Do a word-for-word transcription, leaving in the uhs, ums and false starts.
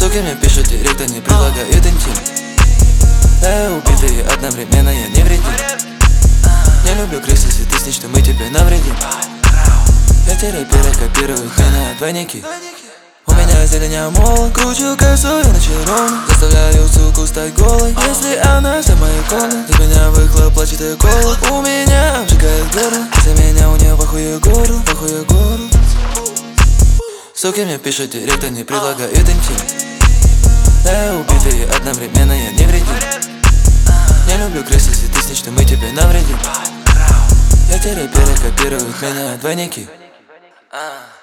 Суки мне пишут директ, они предлагают интим. Да я убитый и одновременно я не вредим. Не люблю крыс, если ты снишь, что мы тебе навредим. Эти рэперы копируют меня двойники. У меня зеленя молот, кручу косу, я начарован. Заставляю суку стать голой, если она вся в моей комнате. Из меня выхлоп, плачет и голод. У меня обжигает горло, из-за меня у нее похуе горло, похуе горло. Суки мне пишут директ, они предлагают интим. Да я убитый и одновременно я не вредим. Не люблю крыс, если ты снишь, что мы тебе навредим. Эти рэперы копируют меня двойники.